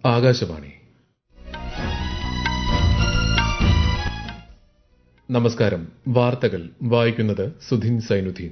ആകാശവാണി. നമസ്കാരം. വാർത്തകൾ വായിക്കുന്നത് സുധീൻ സൈനുദ്ദീൻ.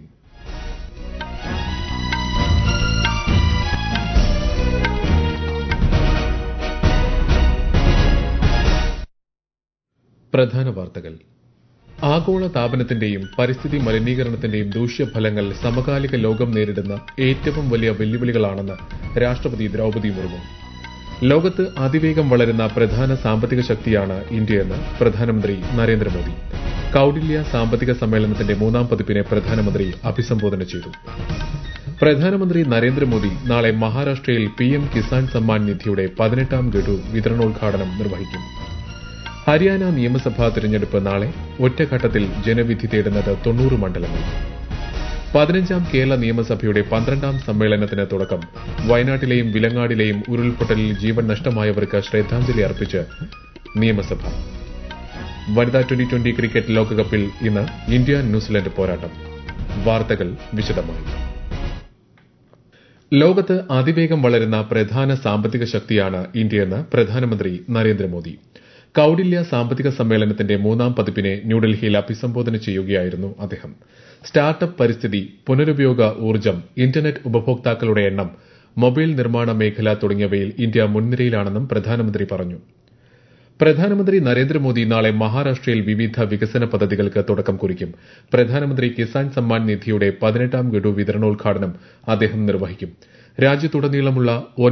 പ്രധാന വാർത്തകൾ. ആഗോള താപനത്തിന്റെയും പരിസ്ഥിതി മലിനീകരണത്തിന്റെയും ദൂഷ്യഫലങ്ങൾ സമകാലിക ലോകം നേരിടുന്ന ഏറ്റവും വലിയ വെല്ലുവിളികളാണെന്ന് രാഷ്ട്രപതി ദ്രൌപദി മുർമു. ലോകത്ത് അതിവേഗം വളരുന്ന പ്രധാന സാമ്പത്തിക ശക്തിയാണ് ഇന്ത്യയെന്ന് പ്രധാനമന്ത്രി നരേന്ദ്രമോദി. കൌടില്യ സാമ്പത്തിക സമ്മേളനത്തിന്റെ 3ാം പതിപ്പിനെ പ്രധാനമന്ത്രി അഭിസംബോധന ചെയ്തു. പ്രധാനമന്ത്രി നരേന്ദ്രമോദി നാളെ മഹാരാഷ്ട്രയിൽ PM കിസാൻ സമ്മാൻ നിധിയുടെ 18ാം ഗഡു വിതരണോദ്ഘാടനം നിർവഹിക്കും. ഹരിയാന നിയമസഭാ തിരഞ്ഞെടുപ്പ് നാളെ. ഒറ്റഘട്ടത്തിൽ ജനവിധി തേടുന്നത് 90 മണ്ഡലങ്ങൾ. 15ാം കേരള നിയമസഭയുടെ 12ാം സമ്മേളനത്തിന് തുടക്കം. വയനാട്ടിലെയും വിലങ്ങാടിലെയും ഉരുൾപൊട്ടലിൽ ജീവൻ നഷ്ടമായവർക്ക് ശ്രദ്ധാഞ്ജലി അർപ്പിച്ച് നിയമസഭ. വനിതാ T20 ക്രിക്കറ്റ് ലോകകപ്പിൽ ഇന്ന് ഇന്ത്യ ന്യൂസിലൻഡ് പോരാട്ടം. വാർത്തകൾ വിശദമായി. ലോകത്ത് അതിവേഗം വളരുന്ന പ്രധാന സാമ്പത്തിക ശക്തിയാണ് ഇന്ത്യയെന്ന് പ്രധാനമന്ത്രി നരേന്ദ്രമോദി. കൌടില്യ സാമ്പത്തിക സമ്മേളനത്തിന്റെ 3ാം പതിപ്പിനെ ന്യൂഡൽഹിയിൽ അഭിസംബോധന ചെയ്യുകയായിരുന്നു അദ്ദേഹം. സ്റ്റാർട്ടപ്പ്, പരിസ്ഥിതി, പുനരുപയോഗ ഊർജ്ജം, ഇന്റർനെറ്റ് ഉപഭോക്താക്കളുടെ എണ്ണം, മൊബൈൽ നിർമ്മാണ മേഖല തുടങ്ങിയവയിൽ ഇന്ത്യ മുൻനിരയിലാണെന്നും പ്രധാനമന്ത്രി പറഞ്ഞു. പ്രധാനമന്ത്രി നരേന്ദ്രമോദി നാളെ മഹാരാഷ്ട്രയിൽ വിവിധ വികസന പദ്ധതികൾക്ക് തുടക്കം കുറിക്കും. പ്രധാനമന്ത്രി കിസാൻ സമ്മാൻ നിധിയുടെ 18ാം ഗഡു വിതരണോദ്ഘാടനം അദ്ദേഹം നിർവഹിക്കും. രാജ്യത്തുടനീളമുള്ള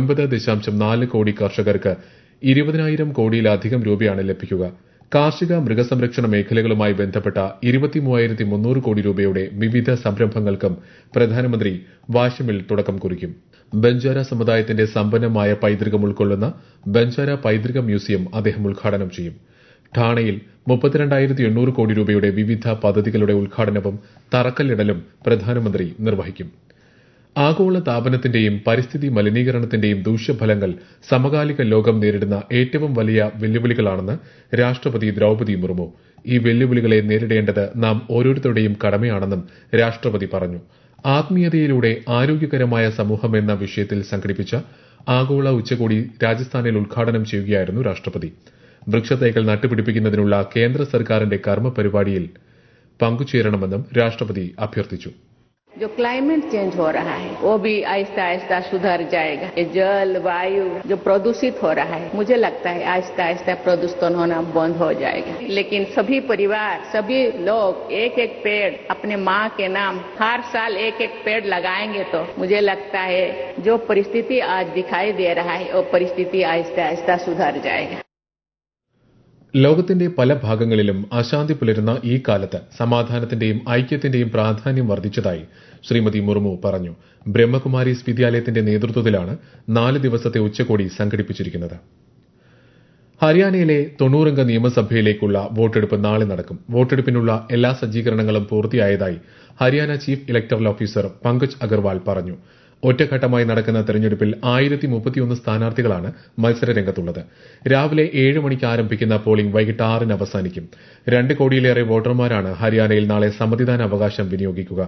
9.4 കോടി കർഷകർക്ക് 20,000 കോടിയിലധികം രൂപയാണ് ലഭിക്കുക. കാർഷിക, മൃഗസംരക്ഷണ മേഖലകളുമായി ബന്ധപ്പെട്ട 23,300 കോടി രൂപയുടെ വിവിധ സംരംഭങ്ങൾക്കും പ്രധാനമന്ത്രി വാശിമിൽ തുടക്കം കുറിക്കും. ബഞ്ചാര സമുദായത്തിന്റെ സമ്പന്നമായ പൈതൃകം ഉൾക്കൊള്ളുന്ന ബഞ്ചാര പൈതൃക മ്യൂസിയം അദ്ദേഹം ഉദ്ഘാടനം ചെയ്യും. ഠാണയിൽ 32,800 കോടി രൂപയുടെ വിവിധ പദ്ധതികളുടെ ഉദ്ഘാടനവും തറക്കല്ലിടലും പ്രധാനമന്ത്രി നിർവഹിക്കും. ആഗോള താപനത്തിന്റെയും പരിസ്ഥിതി മലിനീകരണത്തിന്റെയും ദൂഷ്യഫലങ്ങൾ സമകാലിക ലോകം നേരിടുന്ന ഏറ്റവും വലിയ വെല്ലുവിളികളാണെന്ന് രാഷ്ട്രപതി ദ്രൌപദി മുർമു. ഈ വെല്ലുവിളികളെ നേരിടേണ്ടത് നാം ഓരോരുത്തരുടെയും കടമയാണെന്നും രാഷ്ട്രപതി പറഞ്ഞു. ആത്മീയതയിലൂടെ ആരോഗ്യകരമായ സമൂഹം എന്ന വിഷയത്തിൽ സംഘടിപ്പിച്ച ആഗോള ഉച്ചകോടി രാജസ്ഥാനിൽ ഉദ്ഘാടനം ചെയ്യുകയായിരുന്നു രാഷ്ട്രപതി. വൃക്ഷത്തൈകൾ നട്ടുപിടിപ്പിക്കുന്നതിനുള്ള കേന്ദ്ര സർക്കാരിന്റെ കർമ്മ പരിപാടിയിൽ പങ്കുചേരണമെന്നും രാഷ്ട്രപതി അഭ്യർത്ഥിച്ചു. जो क्लाइमेट चेंज हो रहा है वो भी आहिस्ता आहिस्ता सुधर जाएगा. ये जल, वायु जो प्रदूषित हो रहा है, मुझे लगता है आहिस्ता आहिस्ता प्रदूषण होना बंद हो जाएगा. लेकिन सभी परिवार, सभी लोग एक एक पेड़ अपने माँ के नाम हर साल एक एक पेड़ लगाएंगे तो मुझे लगता है जो परिस्थिति आज दिखाई दे रहा है वो परिस्थिति आहिस्ता आहिस्ता सुधर जाएगा. ലോകത്തിന്റെ പല ഭാഗങ്ങളിലും അശാന്തി പുലരുന്ന ഈ കാലത്ത് സമാധാനത്തിന്റെയും ഐക്യത്തിന്റെയും പ്രാധാന്യം വർദ്ധിച്ചതായി ശ്രീമതി മുർമു പറഞ്ഞു. ബ്രഹ്മകുമാരീസ് വിദ്യാലയത്തിന്റെ നേതൃത്വത്തിലാണ് 4 ദിവസത്തെ ഉച്ചകോടി സംഘടിപ്പിച്ചിരിക്കുന്നത്. ഹരിയാനയിലെ 90-അംഗ നിയമസഭയിലേക്കുള്ള വോട്ടെടുപ്പ് നാളെ നടക്കും. വോട്ടെടുപ്പിനുള്ള എല്ലാ സജ്ജീകരണങ്ങളും പൂർത്തിയായതായി Haryana chief electoral officer Pankaj Agarwal പറഞ്ഞു. ഒറ്റഘട്ടമായി നടക്കുന്ന തെരഞ്ഞെടുപ്പിൽ 1031 സ്ഥാനാർത്ഥികളാണ് മത്സരരംഗത്തുള്ളത്. രാവിലെ 7 മണിക്ക് ആരംഭിക്കുന്ന പോളിംഗ് വൈകിട്ട് 6-ന് അവസാനിക്കും. 2 കോടിയിലേറെ വോട്ടർമാരാണ് ഹരിയാനയിൽ നാളെ സമ്മതിദാന അവകാശം വിനിയോഗിക്കുക.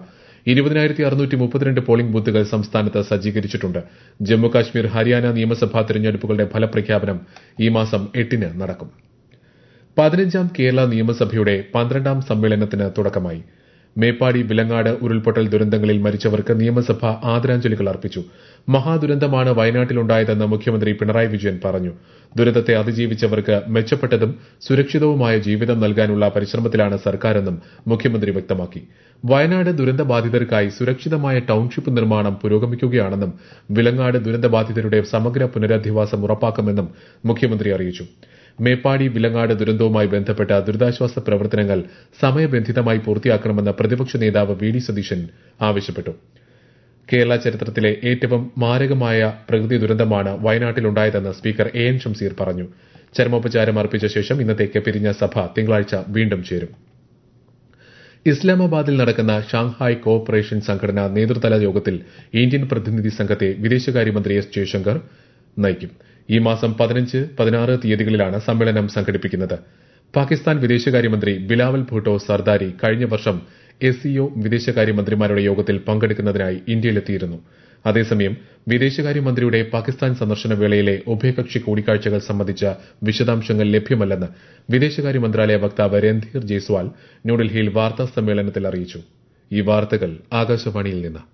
20,632 പോളിംഗ് ബൂത്തുകൾ സംസ്ഥാനത്ത് സജ്ജീകരിച്ചിട്ടുണ്ട്. ജമ്മുകാശ്മീർ, ഹരിയാന നിയമസഭാ തെരഞ്ഞെടുപ്പുകളുടെ ഫലപ്രഖ്യാപനം ഈ മാസം 8-ന് നടക്കും. 15ാം കേരള നിയമസഭയുടെ 12ാം സമ്മേളനത്തിന് തുടക്കമായി. മേപ്പാടി, വിലങ്ങാട് ഉരുൾപൊട്ടൽ ദുരന്തങ്ങളിൽ മരിച്ചവർക്ക് നിയമസഭ ആദരാഞ്ജലികൾ അർപ്പിച്ചു. മഹാദുരന്തമാണ് വയനാട്ടിലുണ്ടായതെന്ന് മുഖ്യമന്ത്രി പിണറായി വിജയൻ പറഞ്ഞു. ദുരന്തത്തെ അതിജീവിച്ചവർക്ക് മെച്ചപ്പെട്ടതും സുരക്ഷിതവുമായ ജീവിതം നൽകാനുള്ള പരിശ്രമത്തിലാണ് സർക്കാരെന്നും മുഖ്യമന്ത്രി വ്യക്തമാക്കി. വയനാട് ദുരന്തബാധിതർക്കായി സുരക്ഷിതമായ ടൌൺഷിപ്പ് നിർമ്മാണം പുരോഗമിക്കുകയാണെന്നും വിലങ്ങാട് ദുരന്തബാധിതരുടെ സമഗ്ര പുനരധിവാസം ഉറപ്പാക്കുമെന്നും മുഖ്യമന്ത്രി അറിയിച്ചു. മേപ്പാടി, വിലങ്ങാട് ദുരന്തവുമായി ബന്ധപ്പെട്ട ദുരിതാശ്വാസ പ്രവർത്തനങ്ങൾ സമയബന്ധിതമായി പൂർത്തിയാക്കണമെന്ന് പ്രതിപക്ഷ നേതാവ് VD സതീശൻ ആവശ്യപ്പെട്ടു. കേരള ചരിത്രത്തിലെ ഏറ്റവും മാരകമായ പ്രകൃതി ദുരന്തമാണ് വയനാട്ടിലുണ്ടായതെന്ന് സ്പീക്കർ AN ഷംസീർ പറഞ്ഞു. ചരമോപചാരം അർപ്പിച്ച ശേഷം ഇന്നത്തേക്ക് പിരിഞ്ഞ സഭ തിങ്കളാഴ്ച വീണ്ടും ചേരും. ഇസ്ലാമാബാദിൽ നടക്കുന്ന ഷാങ്ഹായ് കോഓപ്പറേഷൻ സംഘടന നേതൃതല യോഗത്തിൽ ഇന്ത്യൻ പ്രതിനിധി സംഘത്തെ വിദേശകാര്യമന്ത്രി S ജയശങ്കർ നയിക്കും. ഈ മാസം 15, 16 തീയതികളിലാണ് സമ്മേളനം സംഘടിപ്പിക്കുന്നത്. പാകിസ്ഥാൻ വിദേശകാര്യമന്ത്രി ബിലാവൽ ഭൂട്ടോ സർദാരി കഴിഞ്ഞ വർഷം SCO വിദേശകാര്യമന്ത്രിമാരുടെ യോഗത്തിൽ പങ്കെടുക്കുന്നതിനായി ഇന്ത്യയിലെത്തിയിരുന്നു. അതേസമയം വിദേശകാര്യമന്ത്രിയുടെ പാകിസ്ഥാൻ സന്ദർശന വേളയിലെ ഉഭയകക്ഷി കൂടിക്കാഴ്ചകൾ സംബന്ധിച്ച വിശദാംശങ്ങൾ ലഭ്യമല്ലെന്ന് വിദേശകാര്യ മന്ത്രാലയ വക്താവ് രൺധീർ ജയ്സ്വാൾ ന്യൂഡൽഹിയിൽ വാർത്താ സമ്മേളനത്തിൽ അറിയിച്ചു. ഈ വാർത്തകൾ ആകാശവാണിയിൽ നിന്ന്.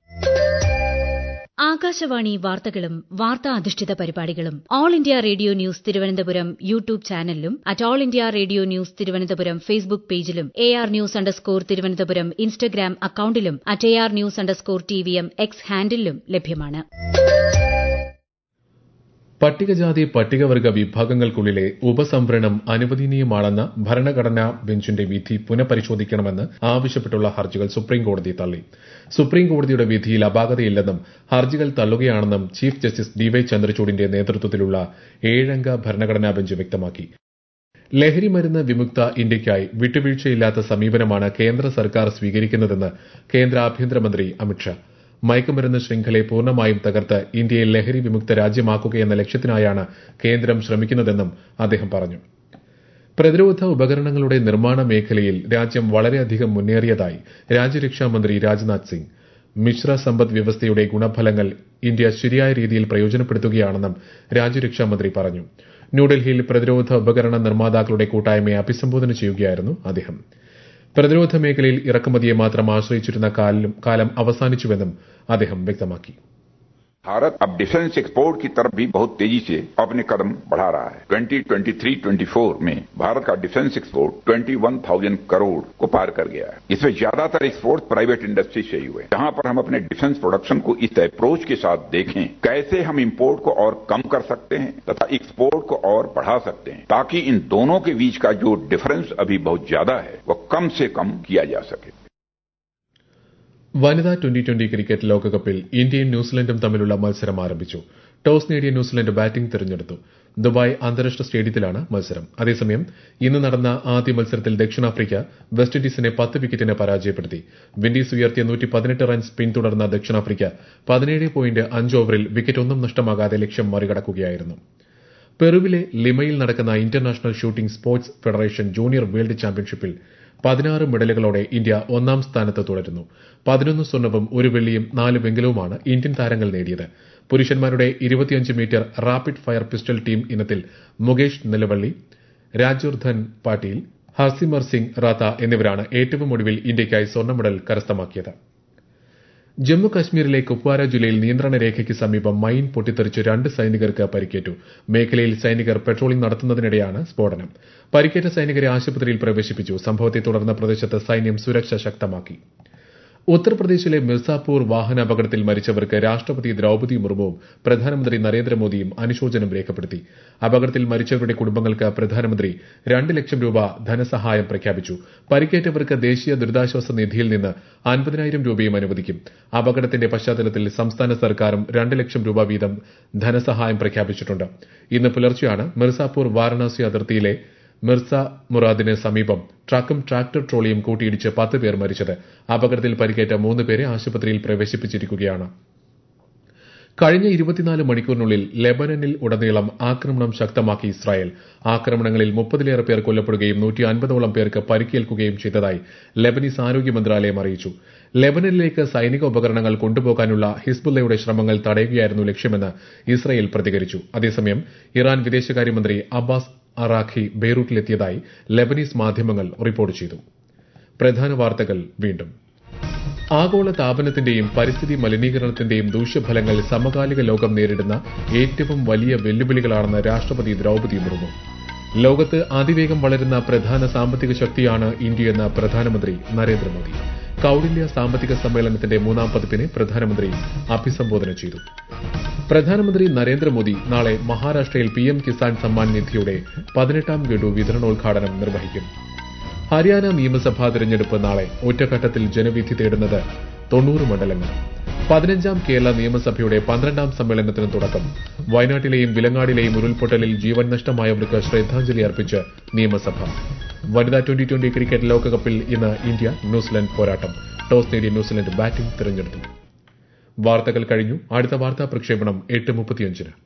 ആകാശവാണി വാർത്തകളും വാർത്താ അധിഷ്ഠിത പരിപാടികളും all India radio news Thiruvananthapuram YouTube ചാനലിലും all India radio news Thiruvananthapuram Facebook പേജിലും AR News തിരുവനന്തപുരം ഇൻസ്റ്റഗ്രാം അക്കൌണ്ടിലും AR News TVM X ഹാൻഡിലും ലഭ്യമാണ്. പട്ടികജാതി പട്ടികവർഗ വിഭാഗങ്ങൾക്കുള്ളിലെ ഉപസംവരണം അനുവദനീയമാണെന്ന ഭരണഘടനാ ബെഞ്ചിന്റെ വിധി പുനഃപരിശോധിക്കണമെന്ന് ആവശ്യപ്പെട്ടുള്ള ഹർജികൾ സുപ്രീംകോടതി തള്ളി. സുപ്രീംകോടതിയുടെ വിധിയിൽ അപാകതയില്ലെന്നും ഹർജികൾ തള്ളുകയാണെന്നും ചീഫ് ജസ്റ്റിസ് DY ചന്ദ്രചൂഡിന്റെ നേതൃത്വത്തിലുള്ള 7-അംഗ ഭരണഘടനാ ബെഞ്ച് വ്യക്തമാക്കി. ലഹരിമരുന്ന് വിമുക്ത ഇന്ത്യയ്ക്കായി വിട്ടുവീഴ്ചയില്ലാത്ത സമീപനമാണ് കേന്ദ്ര സർക്കാർ സ്വീകരിക്കുന്നതെന്ന് കേന്ദ്ര ആഭ്യന്തരമന്ത്രി അമിത്ഷാ. മയക്കുമരുന്ന് ശൃംഖലയെ പൂർണ്ണമായും തകർത്ത് ഇന്ത്യയെ ലഹരി വിമുക്ത രാജ്യമാക്കുകയെന്ന ലക്ഷ്യത്തിനായാണ് കേന്ദ്രം ശ്രമിക്കുന്നതെന്നും അദ്ദേഹം പറഞ്ഞു. പ്രതിരോധ ഉപകരണങ്ങളുടെ നിർമ്മാണ മേഖലയിൽ രാജ്യം വളരെയധികം മുന്നേറിയതായി രാജ്യരക്ഷാമന്ത്രി രാജ്നാഥ് സിംഗ്. മിശ്ര സമ്പദ് വ്യവസ്ഥയുടെ ഗുണഫലങ്ങൾ ഇന്ത്യ ശരിയായ രീതിയിൽ പ്രയോജനപ്പെടുത്തുകയാണെന്നും രാജ്യരക്ഷാമന്ത്രി പറഞ്ഞു. ന്യൂഡൽഹിയിൽ പ്രതിരോധ ഉപകരണ നിർമ്മാതാക്കളുടെ കൂട്ടായ്മയെ അഭിസംബോധന ചെയ്യുകയായിരുന്നു അദ്ദേഹം. പ്രതിരോധ മേഖലയിൽ ഇറക്കുമതിയെ മാത്രം ആശ്രയിച്ചിരുന്ന കാലം അവസാനിച്ചുവെന്നും അദ്ദേഹം വ്യക്തമാക്കി. भारत अब डिफेंस एक्सपोर्ट की तरफ भी बहुत तेजी से अपने कदम बढ़ा रहा है. 2023-24 में भारत का डिफेंस एक्सपोर्ट 21,000 करोड़ को पार कर गया है. इसमें ज्यादातर एक्सपोर्ट प्राइवेट इंडस्ट्री से ही हुए. जहां पर हम अपने डिफेंस प्रोडक्शन को इस अप्रोच के साथ देखें, कैसे हम इंपोर्ट को और कम कर सकते हैं तथा एक्सपोर्ट को और बढ़ा सकते हैं, ताकि इन दोनों के बीच का जो डिफरेंस अभी बहुत ज्यादा है वह कम से कम किया जा सके. വനിതാ 2020 ക്രിക്കറ്റ് ലോകകപ്പിൽ ഇന്ത്യയും ന്യൂസിലൻഡും തമ്മിലുള്ള മത്സരം ആരംഭിച്ചു. ടോസ് നേടിയ ന്യൂസിലൻഡ് ബാറ്റിംഗ് തിരഞ്ഞെടുത്തു. ദുബായ് അന്താരാഷ്ട്ര സ്റ്റേഡിയത്തിലാണ് മത്സരം. അതേസമയം ഇന്ന് നടന്ന ആദ്യ മത്സരത്തിൽ ദക്ഷിണാഫ്രിക്ക വെസ്റ്റ് ഇൻഡീസിനെ 10 വിക്കറ്റിന് പരാജയപ്പെടുത്തി. വിൻഡീസ് ഉയർത്തിയ 118 റൺസ് പിന്തുടർന്ന ദക്ഷിണാഫ്രിക്ക 17.5 ഓവറിൽ വിക്കറ്റൊന്നും നഷ്ടമാകാതെ ലക്ഷ്യം മറികടക്കുകയായിരുന്നു. പെറുവിലെ ലിമയിൽ നടക്കുന്ന international shooting sports federation junior world ചാമ്പ്യൻഷിപ്പിൽ 16 മെഡലുകളോടെ ഇന്ത്യ ഒന്നാം സ്ഥാനത്ത് തുടരുന്നു. 11 സ്വർണവും 1 വെള്ളിയും 4 വെങ്കലവുമാണ് ഇന്ത്യൻ താരങ്ങൾ നേടിയത്. പുരുഷന്മാരുടെ 25 metre rapid fire pistol team ഇനത്തിൽ മുകേഷ് നിലവള്ളി, രാജ്വർദ്ധൻ പാട്ടീൽ, ഹർസിമർ സിംഗ് റാത്ത എന്നിവരാണ് ഏറ്റവും ഒടുവിൽ ഇന്ത്യയ്ക്കായി സ്വർണ്ണ മെഡൽ കരസ്ഥമാക്കിയത്. ജമ്മു കശ്മീരിലെ കുപ്വാര ജില്ലയിൽ നിയന്ത്രണ രേഖയ്ക്ക് സമീപം മൈൻ പൊട്ടിത്തെറിച്ച് 2 സൈനികർക്ക് പരിക്കേറ്റു. മേഖലയിൽ സൈനികർ പെട്രോളിംഗ് നടത്തുന്നതിനിടെയാണ് സ്ഫോടനം. പരിക്കേറ്റ സൈനികരെ ആശുപത്രിയിൽ പ്രവേശിപ്പിച്ചു. സംഭവത്തെ തുടർന്ന് പ്രദേശത്ത് സൈന്യം സുരക്ഷ ശക്തമാക്കി. ഉത്തർപ്രദേശിലെ മിർസാപൂർ വാഹനാപകടത്തിൽ മരിച്ചവർക്ക് രാഷ്ട്രപതി ദ്രൌപദി മുർമുവും പ്രധാനമന്ത്രി നരേന്ദ്രമോദിയും അനുശോചനം രേഖപ്പെടുത്തി. അപകടത്തിൽ മരിച്ചവരുടെ കുടുംബങ്ങൾക്ക് പ്രധാനമന്ത്രി 2 ലക്ഷം രൂപ ധനസഹായം പ്രഖ്യാപിച്ചു. പരിക്കേറ്റവർക്ക് ദേശീയ ദുരിതാശ്വാസ നിധിയിൽ നിന്ന് 50,000 രൂപയും അനുവദിക്കും. അപകടത്തിന്റെ പശ്ചാത്തലത്തിൽ സംസ്ഥാന സർക്കാരും 2 ലക്ഷം രൂപ വീതം ധനസഹായം പ്രഖ്യാപിച്ചിട്ടുണ്ട്. ഇന്ന് പുലർച്ചെയാണ് മിർസാപൂർ വാരണാസി അതിർത്തിയിലെ മിർസ മുറാദിന് സമീപം ട്രക്കും ട്രാക്ടർ ട്രോളിയും കൂട്ടിയിടിച്ച് 10 പേർ മരിച്ചത്. അപകടത്തിൽ പരിക്കേറ്റ 3 പേരെ ആശുപത്രിയിൽ പ്രവേശിപ്പിച്ചിരിക്കുകയാണ്. കഴിഞ്ഞ 24 മണിക്കൂറിനുള്ളിൽ ലെബനനിൽ ഉടനീളം ആക്രമണം ശക്തമാക്കി ഇസ്രായേൽ. ആക്രമണങ്ങളിൽ 30-ലേറെ പേർ കൊല്ലപ്പെടുകയും 150ഓളം പേർക്ക് പരിക്കേൽക്കുകയും ചെയ്തതായി ലെബനീസ് ആരോഗ്യ മന്ത്രാലയം അറിയിച്ചു. ലെബനനിലേക്ക് സൈനിക ഉപകരണങ്ങൾ കൊണ്ടുപോകാനുള്ള ഹിസ്ബുള്ളയുടെ ശ്രമങ്ങൾ തടയുകയായിരുന്നു ലക്ഷ്യമെന്ന് ഇസ്രായേൽ പ്രതികരിച്ചു. അതേസമയം ഇറാൻ വിദേശകാര്യമന്ത്രി അബ്ബാസ് അറാഖി ബെയ്റൂട്ടിലെത്തിയതായി ലെബനീസ് മാധ്യമങ്ങൾ റിപ്പോർട്ട് ചെയ്തു. പ്രധാന വാർത്തകൾ വീണ്ടും. ആഗോള താപനത്തിന്റെയും പരിസ്ഥിതി മലിനീകരണത്തിന്റെയും ദൂഷ്യഫലങ്ങൾ സമകാലിക ലോകം നേരിടുന്ന ഏറ്റവും വലിയ വെല്ലുവിളികളാണെന്ന് രാഷ്ട്രപതി ദ്രൌപദി മുർമു. ലോകത്ത് അതിവേഗം വളരുന്ന പ്രധാന സാമ്പത്തിക ശക്തിയാണ് ഇന്ത്യയെന്ന് പ്രധാനമന്ത്രി നരേന്ദ്രമോദി. കൌടില്യ സാമ്പത്തിക സമ്മേളനത്തിന്റെ 3ാം പതിപ്പിനെ പ്രധാനമന്ത്രി അഭിസംബോധന ചെയ്തു. പ്രധാനമന്ത്രി നരേന്ദ്രമോദി നാളെ മഹാരാഷ്ട്രയിൽ PM കിസാൻ സമ്മാൻ നിധിയുടെ 18ാം ഗഡു വിതരണോദ്ഘാടനം നിർവഹിക്കും. ഹരിയാന നിയമസഭാ തെരഞ്ഞെടുപ്പ് നാളെ. ഒറ്റഘട്ടത്തിൽ ജനവിധി തേടുന്നത് 90 മണ്ഡലങ്ങൾ. 15ാം കേരള നിയമസഭയുടെ 12ാം സമ്മേളനത്തിന് തുടക്കം. വയനാട്ടിലെയും വിലങ്ങാടിലെയും ഉരുൾപൊട്ടലിൽ ജീവൻ നഷ്ടമായവർക്ക് ശ്രദ്ധാഞ്ജലി അർപ്പിച്ച് നിയമസഭ. വനിതാ 2020 ക്രിക്കറ്റ് ലോകകപ്പിൽ ഇന്ന് ഇന്ത്യ ന്യൂസിലൻഡ് പോരാട്ടം. ടോസ് നേടിയ ന്യൂസിലൻഡ് ബാറ്റിംഗ് തിരഞ്ഞെടുത്തു. വാർത്തകൾ കഴിഞ്ഞു. അടുത്ത വാർത്താ പ്രക്ഷേപണം 8:35.